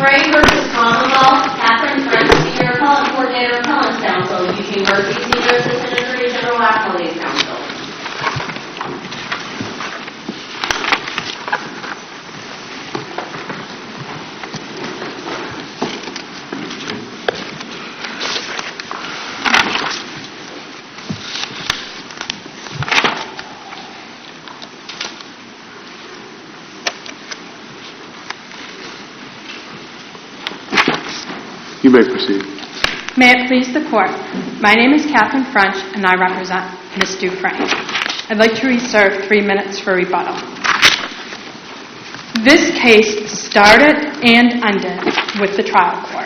Gray versus Commonwealth, Catherine French, Senior Appellant Coordinator, Appellants Counsel, Eugene Murphy, Senior Assistant Attorney General, Appellate Counsel. You may proceed. May it please the Court, my name is Catherine French and I represent Ms. Dufresne. I'd like to reserve 3 minutes for rebuttal. This case started and ended with the trial court.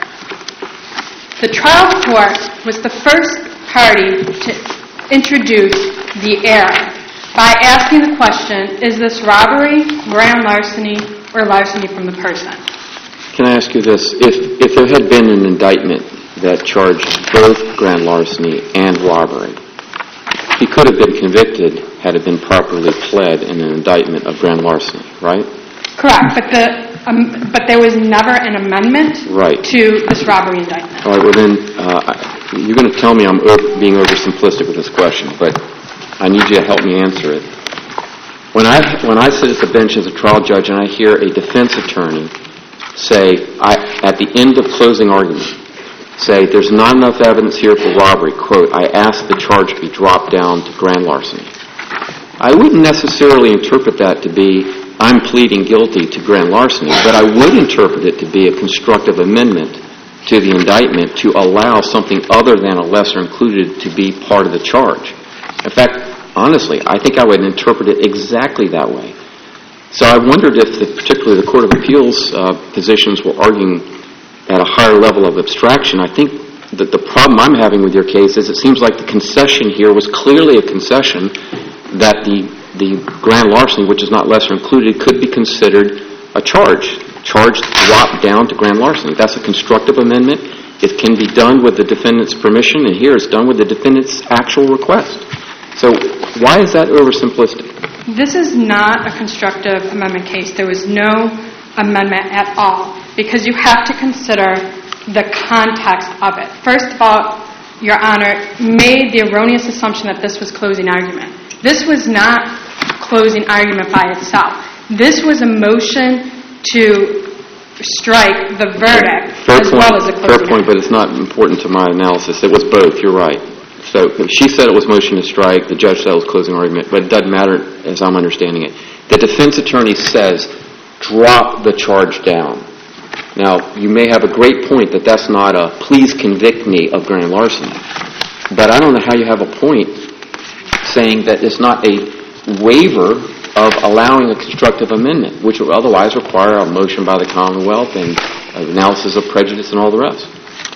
The trial court was the first party to introduce the error by asking the question, is this robbery, grand larceny, or larceny from the person? Can I ask you this? If there had been an indictment that charged both grand larceny and robbery, he could have been convicted had it been properly pled in an indictment of grand larceny, right? Correct, but there was never an amendment to this robbery indictment. All right, well then, you're going to tell me I'm being oversimplistic with this question, but I need you to help me answer it. When I sit at the bench as a trial judge and I hear a defense attorney say, at the end of closing argument, say, there's not enough evidence here for robbery, quote, I ask the charge be dropped down to grand larceny. I wouldn't necessarily interpret that to be, I'm pleading guilty to grand larceny, but I would interpret it to be a constructive amendment to the indictment to allow something other than a lesser included to be part of the charge. In fact, honestly, I think I would interpret it exactly that way. So I wondered if particularly the Court of Appeals positions were arguing at a higher level of abstraction. I think that the problem I'm having with your case is it seems like the concession here was clearly a concession that the grand larceny, which is not lesser included, could be considered a charge dropped down to grand larceny. That's a constructive amendment. It can be done with the defendant's permission, and here it's done with the defendant's actual request. So why is that oversimplistic? This is not a constructive amendment case. There was no amendment at all because you have to consider the context of it. First of all, Your Honor made the erroneous assumption that this was closing argument. This was not closing argument by itself. This was a motion to strike the verdict as well as a closing argument. Fair point, but it's not important to my analysis. It was both. You're right. So she said it was motion to strike. The judge said it was closing argument, but it doesn't matter as I'm understanding it. The defense attorney says, drop the charge down. Now, you may have a great point that that's not a please convict me of grand larceny, but I don't know how you have a point saying that it's not a waiver of allowing a constructive amendment, which would otherwise require a motion by the Commonwealth and analysis of prejudice and all the rest.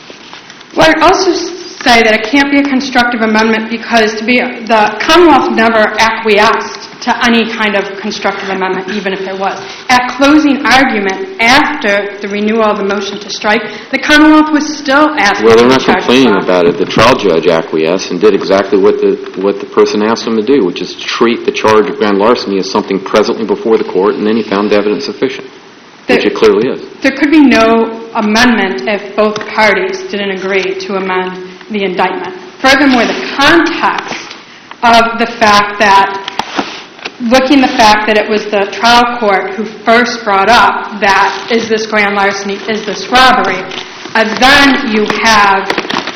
Well, I'd also say that it can't be a constructive amendment because the Commonwealth never acquiesced to any kind of constructive amendment, even if there was. At closing argument, after the renewal of the motion to strike, the Commonwealth was still asking Well, they're the not charge complaining about it. The trial judge acquiesced and did exactly what the person asked him to do, which is treat the charge of grand larceny as something presently before the court, and then he found the evidence sufficient, which it clearly is. There could be no amendment if both parties didn't agree to amend the indictment. Furthermore, the context of the fact that it was the trial court who first brought up that is this grand larceny, is this robbery, and then you have,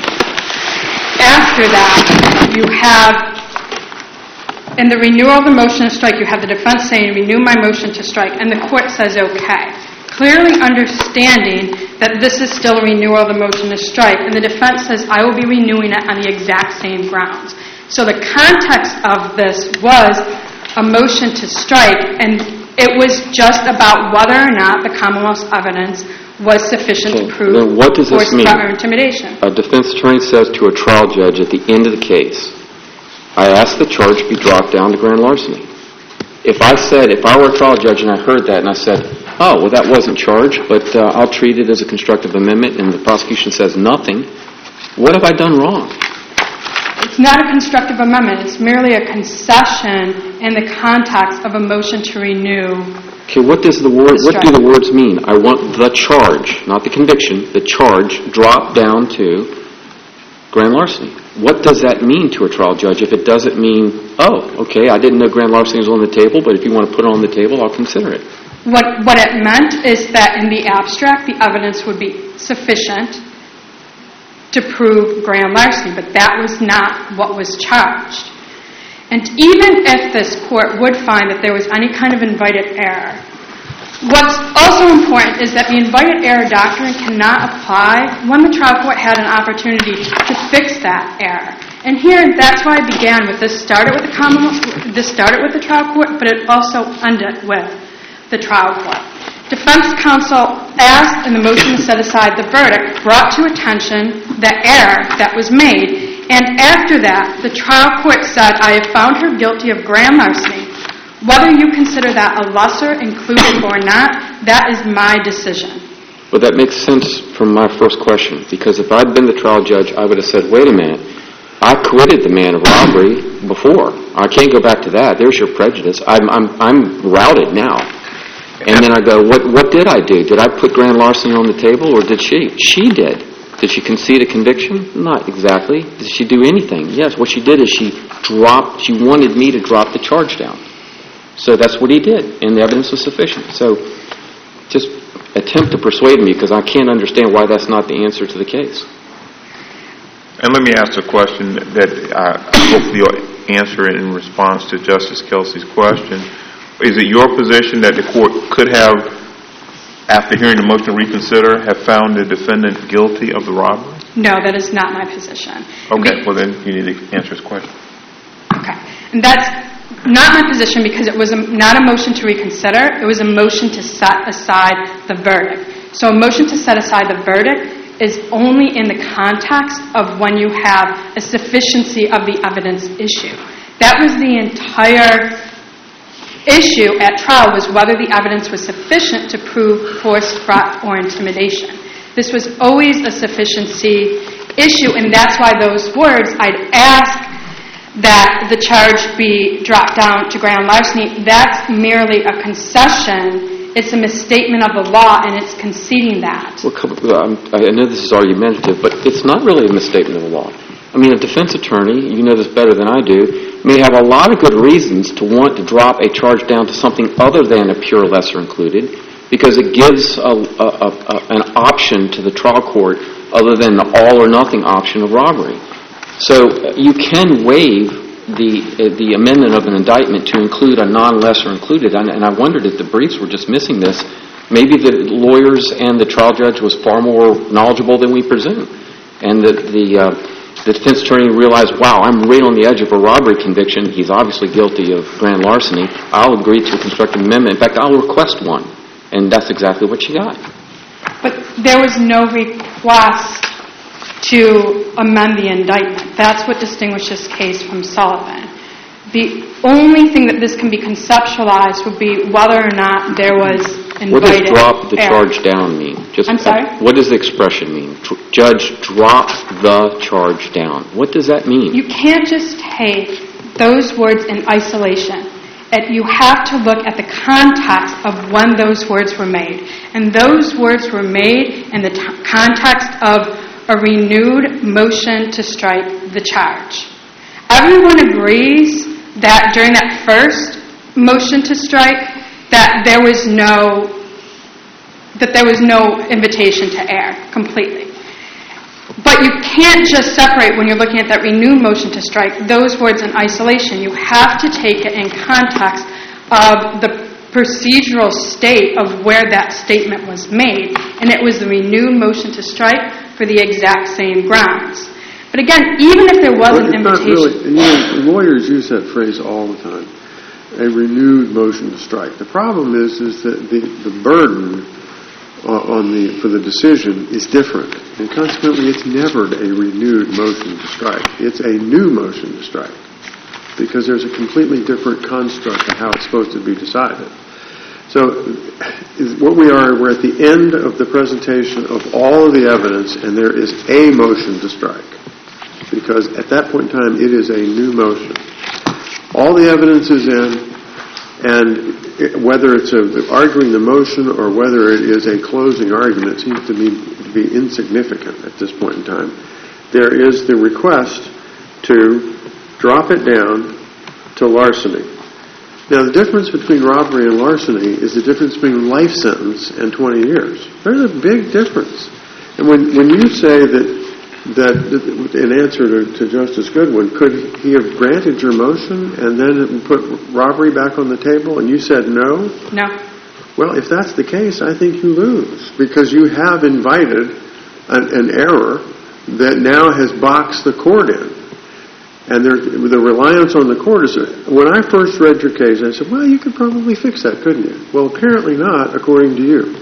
after that, you have, in the renewal of the motion to strike, you have the defense saying, renew my motion to strike, and the court says okay. Clearly understanding that this is still a renewal of the motion to strike, and the defense says, I will be renewing it on the exact same grounds. So the context of this was a motion to strike, and it was just about whether or not the Commonwealth's evidence was sufficient to prove force, threat, or intimidation. A defense attorney says to a trial judge at the end of the case, I ask the charge be dropped down to grand larceny. If I were a trial judge and I heard that and I said, oh, well, that wasn't charged, but I'll treat it as a constructive amendment, and the prosecution says nothing, what have I done wrong? It's not a constructive amendment. It's merely a concession in the context of a motion to renew Okay, what do the words mean? I want the charge, not the conviction, the charge dropped down to grand larceny. What does that mean to a trial judge if it doesn't mean, oh, okay, I didn't know grand larceny was on the table, but if you want to put it on the table, I'll consider it? What it meant is that in the abstract, the evidence would be sufficient to prove grand larceny, but that was not what was charged. And even if this court would find that there was any kind of invited error, what's also important is that the invited error doctrine cannot apply when the trial court had an opportunity to fix that error. And here, that's why I began with this started with the trial court, but it also ended with the trial court. Defense counsel asked in the motion to set aside the verdict, brought to attention the error that was made. And after that, the trial court said, I have found her guilty of grand larceny. Whether you consider that a lesser included or not, that is my decision. Well, that makes sense from my first question, because if I'd been the trial judge, I would have said, wait a minute, I acquitted the man of robbery before. I can't go back to that. There's your prejudice. I'm routed now. And then I go, what did I do? Did I put grand larceny on the table, or did she? She did. Did she concede a conviction? Not exactly. Did she do anything? Yes, what she did is she wanted me to drop the charge down. So that's what he did, and the evidence was sufficient. So just attempt to persuade me, because I can't understand why that's not the answer to the case. And let me ask a question that hopefully you'll answer in response to Justice Kelsey's question. Is it your position that the court could have, after hearing the motion to reconsider, have found the defendant guilty of the robbery? No, that is not my position. Okay, well then you need to answer his question. Okay, and that's not my position because it was not a motion to reconsider. It was a motion to set aside the verdict. So a motion to set aside the verdict is only in the context of when you have a sufficiency of the evidence issue. That was the entire issue at trial, was whether the evidence was sufficient to prove force, threat, or intimidation. This was always a sufficiency issue, and that's why those words, I'd ask that the charge be dropped down to grand larceny, that's merely a concession. It's a misstatement of the law, and it's conceding that. Well, I know this is argumentative, but it's not really a misstatement of the law. I mean, a defense attorney, you know this better than I do, may have a lot of good reasons to want to drop a charge down to something other than a pure lesser included, because it gives an option to the trial court other than the all or nothing option of robbery. So you can waive the amendment of an indictment to include a non-lesser included, and I wondered if the briefs were just missing this. Maybe the lawyers and the trial judge was far more knowledgeable than we presume, and the defense attorney realized, wow, I'm right on the edge of a robbery conviction. He's obviously guilty of grand larceny. I'll agree to a constructive amendment. In fact, I'll request one. And that's exactly what she got. But there was no request to amend the indictment. That's what distinguishes this case from Sullivan. The only thing that this can be conceptualized would be whether or not there was invited What does drop the error. charge down mean? I'm sorry? What does the expression mean? Judge, drop the charge down. What does that mean? You can't just take those words in isolation. You have to look at the context of when those words were made. And those words were made in the context of a renewed motion to strike the charge. Everyone agrees that during that first motion to strike, that there was no invitation to err completely. But you can't just separate, when you're looking at that renewed motion to strike, those words in isolation. You have to take it in context of the procedural state of where that statement was made, and it was the renewed motion to strike for the exact same grounds. But again, even if there was an invitation... Lawyers use that phrase all the time, a renewed motion to strike. The problem is that the burden for the decision is different, and consequently it's never a renewed motion to strike. It's a new motion to strike, because there's a completely different construct of how it's supposed to be decided. So we're at the end of the presentation of all of the evidence, and there is a motion to strike, because at that point in time it is a new motion. All the evidence is in, And whether it's arguing the motion or whether it is a closing argument seems to be insignificant at this point in time. There is the request to drop it down to larceny. Now, the difference between robbery and larceny is the difference between life sentence and 20 years. There's a big difference. And when you say that in answer to Justice Goodwin, could he have granted your motion and then put robbery back on the table, and you said no? No. Well, if that's the case, I think you lose, because you have invited an error that now has boxed the court in. And the reliance on the court is... When I first read your case, I said, well, you could probably fix that, couldn't you? Well, apparently not, according to you.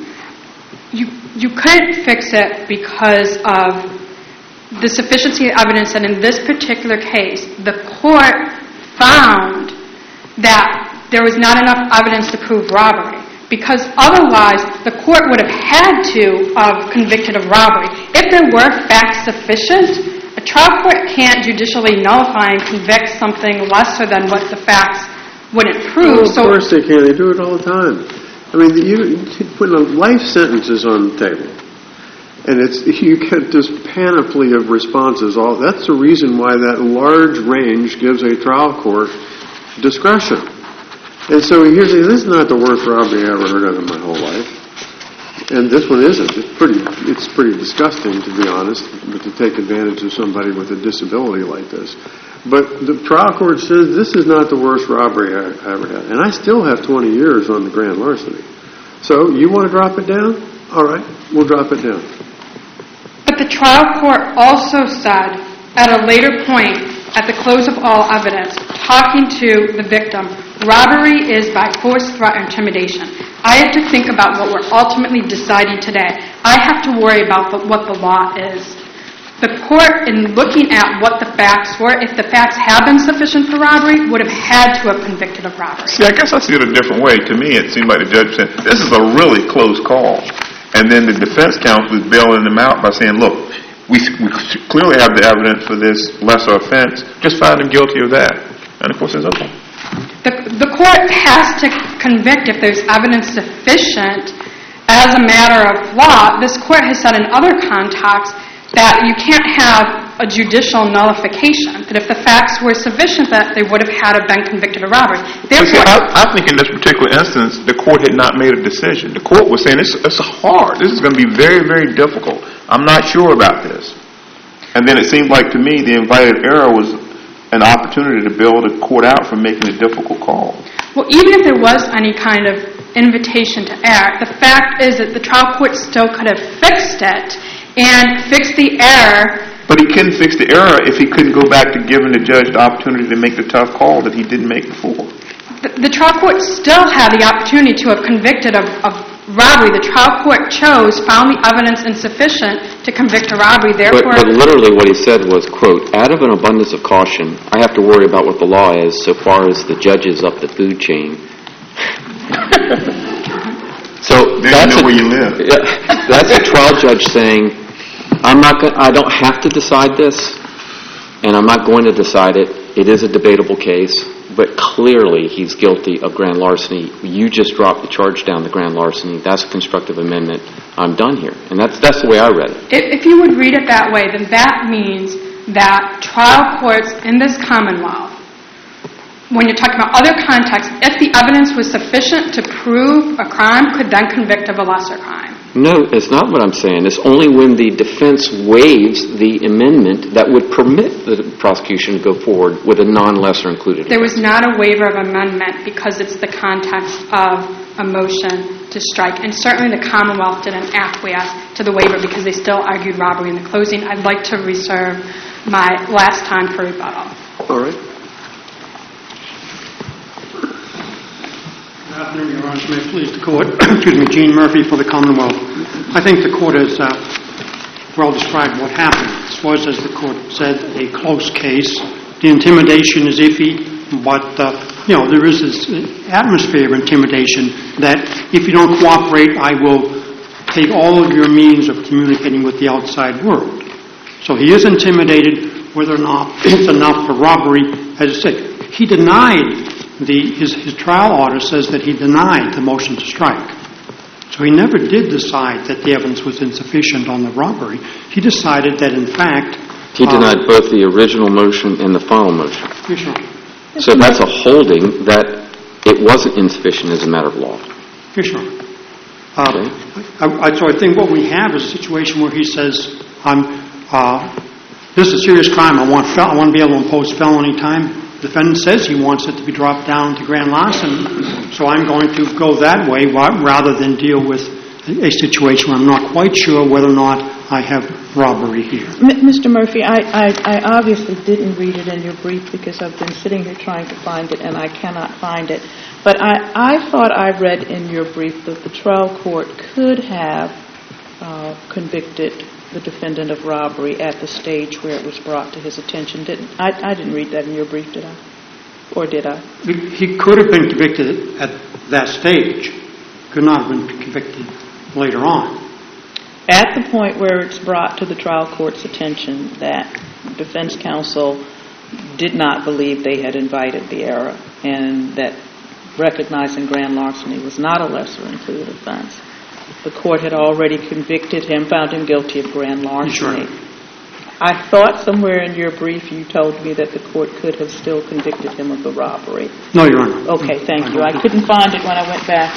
You couldn't fix it because of the sufficiency of evidence, and in this particular case, the court found that there was not enough evidence to prove robbery, because otherwise the court would have had to have convicted of robbery. If there were facts sufficient, a trial court can't judicially nullify and convict something lesser than what the facts wouldn't prove. Well, of course they can. They do it all the time. I mean, you put life sentences on the table. And you get this panoply of responses. That's the reason why that large range gives a trial court discretion. And so here's this is not the worst robbery I ever heard of in my whole life. And this one isn't. It's pretty disgusting, to be honest, to take advantage of somebody with a disability like this. But the trial court says this is not the worst robbery I ever had. And I still have 20 years on the grand larceny. So you want to drop it down? All right, we'll drop it down. But the trial court also said, at a later point, at the close of all evidence, talking to the victim, robbery is by force, threat, or intimidation. I have to think about what we're ultimately deciding today. I have to worry about what the law is. The court, in looking at what the facts were, if the facts have been sufficient for robbery, would have had to have convicted of robbery. See, I guess I see it a different way. To me, it seemed like the judge said, this is a really close call. And then the defense counsel is bailing them out by saying, look, we clearly have the evidence for this lesser offense. Just find them guilty of that. And of course, it's okay. The court has to convict if there's evidence sufficient as a matter of law. This court has said in other contexts that you can't have a judicial nullification, that if the facts were sufficient, that they would have had to have been convicted of robbery. Therefore, I think in this particular instance, the court had not made a decision. The court was saying, it's hard. This is going to be very, very difficult. I'm not sure about this. And then it seemed like to me the invited error was an opportunity to bail the court out from making a difficult call. Well, even if there was any kind of invitation to err, the fact is that the trial court still could have fixed it and fixed the error. But he couldn't fix the error if he couldn't go back to giving the judge the opportunity to make the tough call that he didn't make before. The trial court still had the opportunity to have convicted of robbery. The trial court found the evidence insufficient to convict of robbery. Therefore, but literally what he said was, quote, out of an abundance of caution, I have to worry about what the law is so far as the judges up the food chain. So then you know where you live. That's a trial judge saying, I don't have to decide this, and I'm not going to decide it. It is a debatable case, but clearly he's guilty of grand larceny. You just dropped the charge down to grand larceny. That's a constructive amendment. I'm done here. And that's the way I read it. If you would read it that way, then that means that trial courts in this Commonwealth, when you're talking about other contexts, if the evidence was sufficient to prove a crime, could then convict of a lesser crime. No, it's not what I'm saying. It's only when the defense waives the amendment that would permit the prosecution to go forward with a non-lesser included offense. There was not a waiver of amendment because it's the context of a motion to strike. And certainly the Commonwealth didn't acquiesce to the waiver because they still argued robbery in the closing. I'd like to reserve my last time for rebuttal. All right. Good afternoon, Your Honor. May it please the Court. Gene Murphy for the Commonwealth. I think the Court has well described what happened. This was, as the Court said, a close case. The intimidation is iffy, but, there is this atmosphere of intimidation that if you don't cooperate, I will take all of your means of communicating with the outside world. So he is intimidated. Whether or not it's enough for robbery, as I said, he denied his trial order says that he denied the motion to strike. So he never did decide that the evidence was insufficient on the robbery. He decided that, in fact... He denied both the original motion and the final motion. Yes, sure. So that's a holding that it wasn't insufficient as a matter of law. Yes, sure. Okay. So I think what we have is a situation where he says, this is a serious crime. I want to be able to impose felony time. The defendant says he wants it to be dropped down to grand larceny, so I'm going to go that way rather than deal with a situation where I'm not quite sure whether or not I have robbery here. Mr. Murphy, I obviously didn't read it in your brief because I've been sitting here trying to find it and I cannot find it. But I thought I read in your brief that the trial court could have convicted the defendant of robbery at the stage where it was brought to his attention. I didn't read that in your brief, did I? Or did I? He could have been convicted at that stage. Could not have been convicted later on. At the point where it's brought to the trial court's attention that defense counsel did not believe they had invited the error and that recognizing grand larceny was not a lesser included offense, the court had already convicted him, found him guilty of grand larceny. Sure. I thought somewhere in your brief you told me that the court could have still convicted him of the robbery. No, Your Honor. Okay, thank you. I couldn't find it when I went back.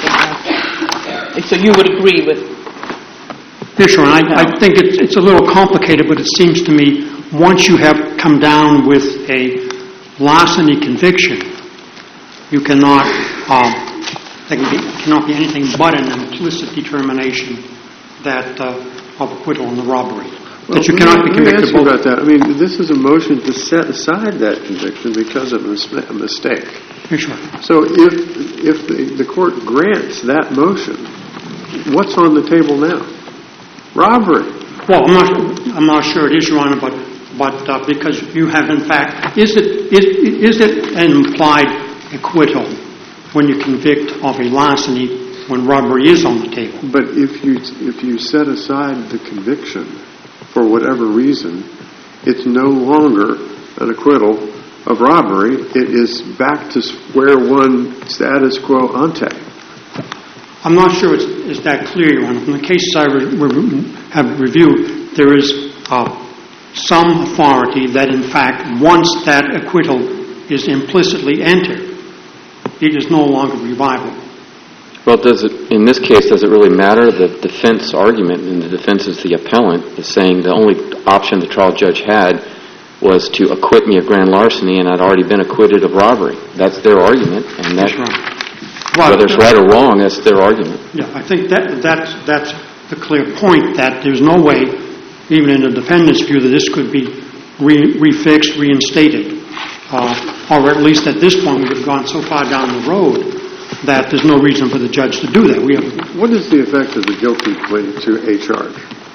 So you would agree with... Yes, Your Honor. I think it's a little complicated, but it seems to me once you have come down with a larceny conviction, you cannot... there cannot be anything but an implicit determination that of acquittal on the robbery. Well, that you cannot be convicted let me ask you about that. I mean, this is a motion to set aside that conviction because of a mistake. Yes, sure. So if the court grants that motion, what's on the table now? Robbery. Well, I'm not sure it is, Your Honor, but because you have, in fact, is it an implied acquittal when you convict of a larceny when robbery is on the table? But if you set aside the conviction for whatever reason, it's no longer an acquittal of robbery. It is back to square one, status quo ante. I'm not sure it's that clear, Your Honor. From the cases I have reviewed, there is some authority that, in fact, once that acquittal is implicitly entered, it is no longer reviewable. Well, in this case, does it really matter? The defense argument, and the defense is the appellant, is saying the only option the trial judge had was to acquit me of grand larceny, and I'd already been acquitted of robbery. That's their argument, and that's whether it's right or wrong, that's their argument. Yeah, I think that's the clear point, that there's no way, even in the defendant's view, that this could be refixed, reinstated, or at least at this point we've gone so far down the road that there's no reason for the judge to do that. What is the effect of the guilty plea to a charge?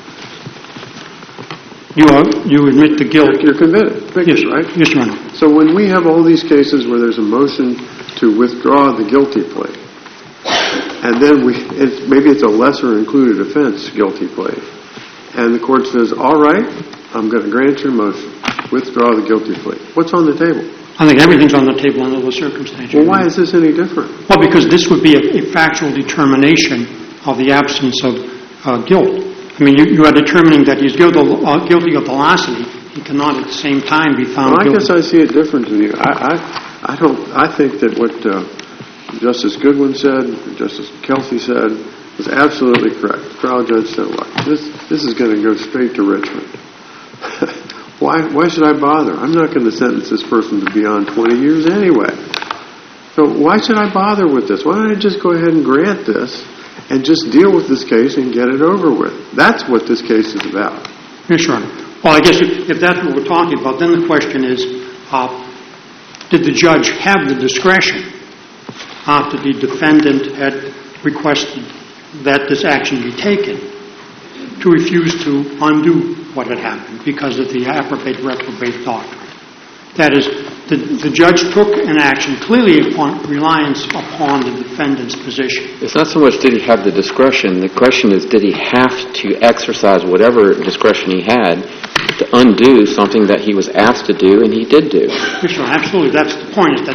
You admit the guilt. You're convicted, yes, right? Yes, Your Honor. So when we have all these cases where there's a motion to withdraw the guilty plea, and then maybe it's a lesser included offense guilty plea, and the court says, all right, I'm going to grant your motion, withdraw the guilty plea. What's on the table? I think everything's on the table under those circumstances. Well, why is this any different? Well, because this would be a factual determination of the absence of guilt. I mean, you are determining that he's guilty of the larceny. He cannot at the same time be found guilty. I guess I see it different than you. I think that what Justice Goodwin said, Justice Kelsey said, was absolutely correct. The trial judge said, look, this is going to go straight to Richmond. Why should I bother? I'm not going to sentence this person to beyond 20 years anyway. So why should I bother with this? Why don't I just go ahead and grant this and just deal with this case and get it over with? That's what this case is about. Yes, Your Honor. Well, I guess if that's what we're talking about, then the question is, did the judge have the discretion after the defendant had requested that this action be taken to refuse to undo what had happened because of the approbate-reprobate doctrine? That is, the judge took an action clearly upon reliance upon the defendant's position. It's not so much did he have the discretion. The question is, did he have to exercise whatever discretion he had to undo something that he was asked to do and he did do? Yes, sir, absolutely. That's the point, is that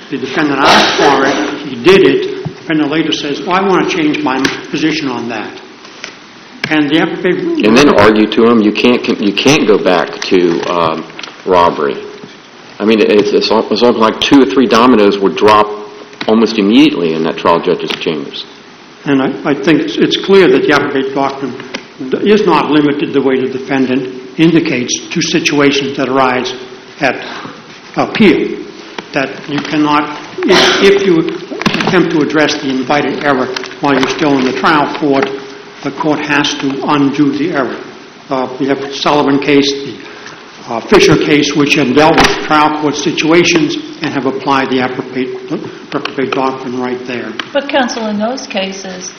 The defendant asked for it, he did it, the defendant later says, well, I want to change my position on that. And the affidavit... And then argue to him, you can't go back to robbery. I mean, it's almost like 2 or 3 dominoes were dropped almost immediately in that trial judge's chambers. And I think it's clear that the affidavit doctrine is not limited the way the defendant indicates to situations that arise at appeal. That you cannot, if you attempt to address the invited error while you're still in the trial court, the court has to undo the error. We have the Sullivan case, the Fisher case, which have dealt with trial court situations and have applied the reprobate doctrine right there. But, counsel, in those cases,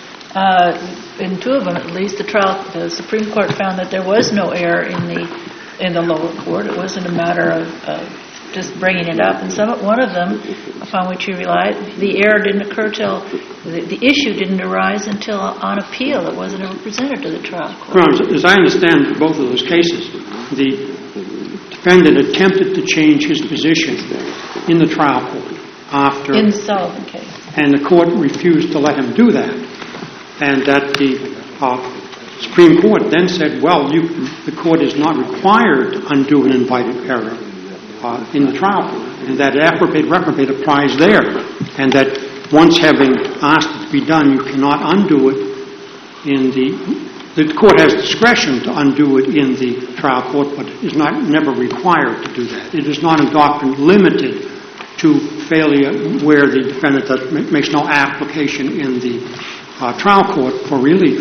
in 2 of them at least, the Supreme Court found that there was no error in the lower court. It wasn't a matter of just bringing it up. And one of them, upon which you relied, the error didn't occur till the issue didn't arise until on appeal. It wasn't ever presented to the trial court. Well, as I understand both of those cases, the defendant attempted to change his position in the trial court after... In the Sullivan case. And the court refused to let him do that. And that the Supreme Court then said, well, the court is not required to undo an invited error in the trial court. And that reprobate applies there. And that once having asked it to be done, you cannot undo it in the court has discretion to undo it in the trial court, but is never required to do that. It is not a doctrine limited to failure where the defendant makes no application in the trial court for relief.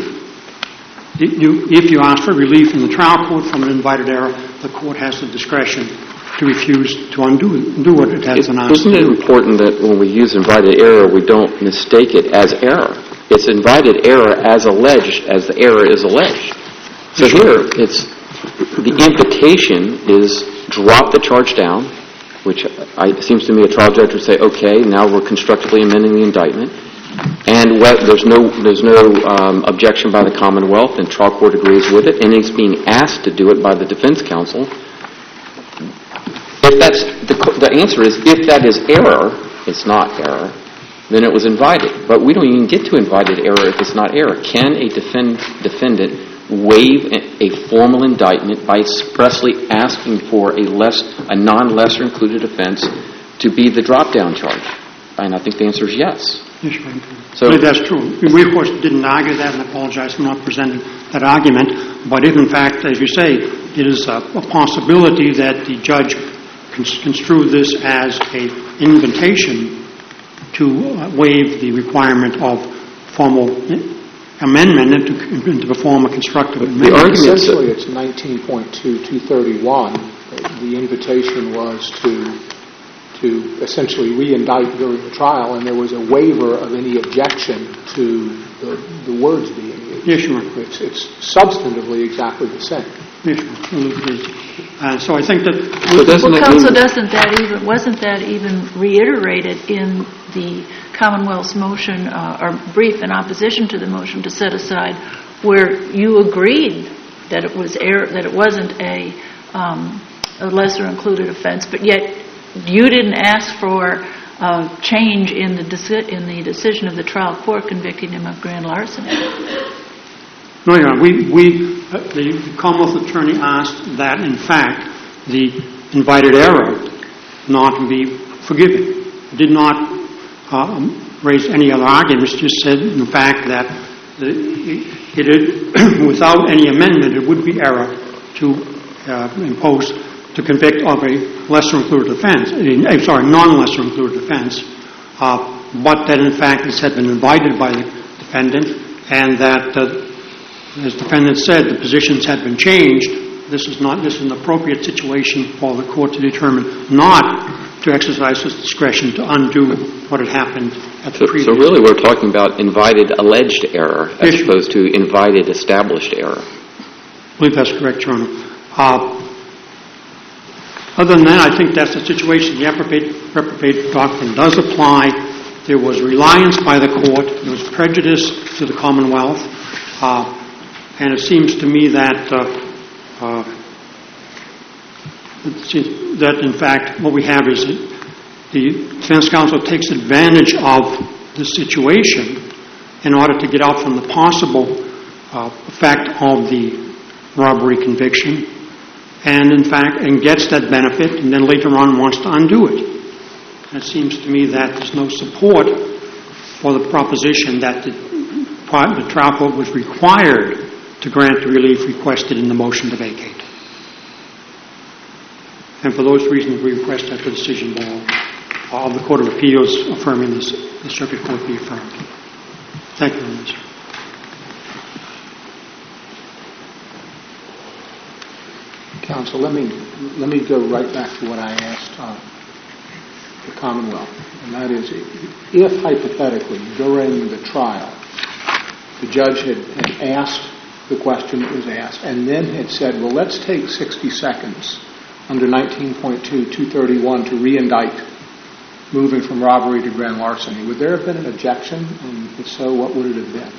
If you ask for relief in the trial court from an invited error, the court has the discretion to refuse to undo what it has been asked. Isn't it important that when we use invited error, we don't mistake it as error? It's invited error as alleged as the error is alleged. So here, the invitation is drop the charge down, which it seems to me a trial judge would say, okay, now we're constructively amending the indictment. And there's no objection by the Commonwealth, and trial court agrees with it, and it's being asked to do it by the defense counsel. If that's the answer is, if that is error, it's not error, then it was invited. But we don't even get to invited error if it's not error. Can a defendant waive a formal indictment by expressly asking for a non-lesser included offense to be the drop-down charge? And I think the answer is yes. Yes, so that's true. We, of course, didn't argue that, and apologize for not presenting that argument. But if, in fact, as you say, it is a possibility that the judge construed this as an invitation to waive the requirement of formal amendment and to perform a constructive amendment. Essentially, it's 19.231. The invitation was to essentially re-indict during the trial, and there was a waiver of any objection to the words being used. Yes, sure. It's substantively exactly the same. Yes, sure. So I think that... Counsel, wasn't that even reiterated in the Commonwealth's motion or brief in opposition to the motion to set aside, where you agreed that it was that it wasn't a lesser included offense, but yet you didn't ask for change in the decision of the trial court convicting him of grand larceny. No, Your Honor. The Commonwealth attorney asked that, in fact, the invited error not be forgiven. Did not raise any other arguments, just said, in fact, that without any amendment, it would be error to convict of a lesser included offense, non-lesser included offense, but that, in fact, this had been invited by the defendant, and that, as the defendant said, the positions had been changed. This is an appropriate situation for the court to determine not to exercise its discretion to undo what had happened at the previous. So really we're talking about invited alleged error as opposed to invited established error. I believe that's correct, Your Honor. Other than that, I think that's the situation. The reprobate doctrine does apply. There was reliance by the court. There was prejudice to the Commonwealth. And it seems to me that, in fact, what we have is the defense counsel takes advantage of the situation in order to get out from the possible effect of the robbery conviction, and in fact, and gets that benefit, and then later on wants to undo it. And it seems to me that there's no support for the proposition that the trial court was required to grant the relief requested in the motion to vacate. And for those reasons, we request that the decision of the Court of Appeals affirming this, the Circuit Court be affirmed. Thank you, Mr. Counsel, let me go right back to what I asked the Commonwealth, and that is, if hypothetically during the trial the judge had asked the question that was asked and then had said, well, let's take 60 seconds under 19.2-231 to re-indict moving from robbery to grand larceny, would there have been an objection? And if so, what would it have been?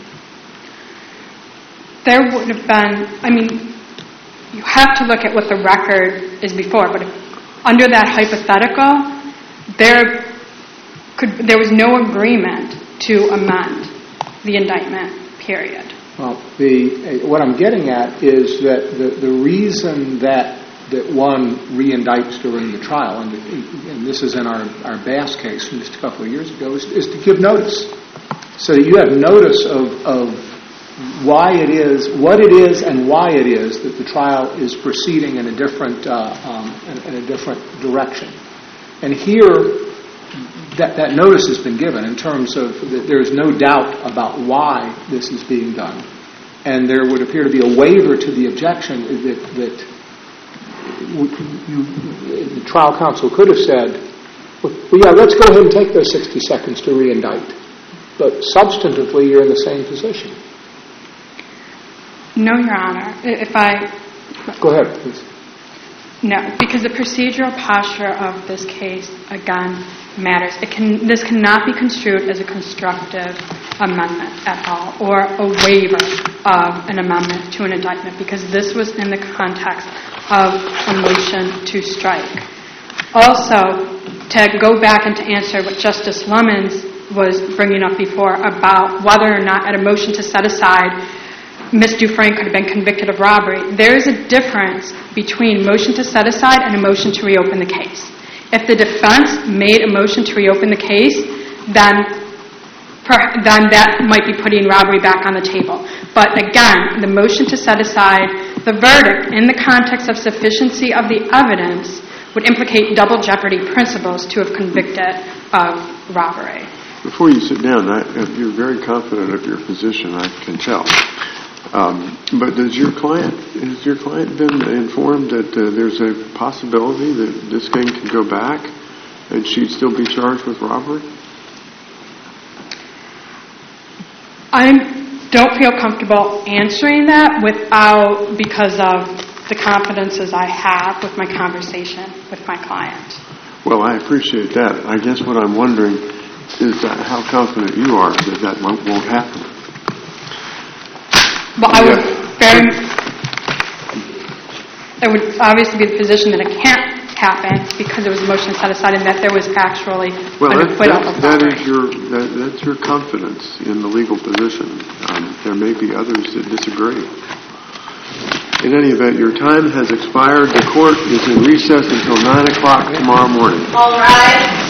There would have been, I mean, you have to look at what the record is before, but under that hypothetical, there was no agreement to amend the indictment, period. Well, what I'm getting at is that the reason that one re-indicts during the trial, and this is in our Bass case from just a couple of years ago, is to give notice. So that you have notice of why it is, what it is, and why it is that the trial is proceeding in a different direction. And here, that notice has been given in terms of that there is no doubt about why this is being done, and there would appear to be a waiver to the objection that the trial counsel could have said, well, yeah, let's go ahead and take those 60 seconds to re-indict. But substantively, you're in the same position. No, Your Honor. Go ahead, please. No, because the procedural posture of this case, again, matters. This cannot be construed as a constructive amendment at all, or a waiver of an amendment to an indictment, because this was in the context of a motion to strike. Also, to go back and to answer what Justice Lemons was bringing up before about whether or not at a motion to set aside Ms. Dufresne could have been convicted of robbery, there is a difference between motion to set aside and a motion to reopen the case. If the defense made a motion to reopen the case, then that might be putting robbery back on the table. But again, the motion to set aside the verdict in the context of sufficiency of the evidence would implicate double jeopardy principles to have convicted of robbery. Before you sit down, you're very confident of your position, I can tell. But has your client been informed that there's a possibility that this thing could go back and she'd still be charged with robbery? I don't feel comfortable answering that because of the confidences I have with my conversation with my client. Well, I appreciate that. I guess what I'm wondering is how confident you are that won't happen. Well, it would obviously be the position that it can't happen because there was a motion set aside and that there was actually an acquittal of robbery. That's your confidence in the legal position. There may be others that disagree. In any event, your time has expired. The court is in recess until 9 o'clock tomorrow morning. All rise.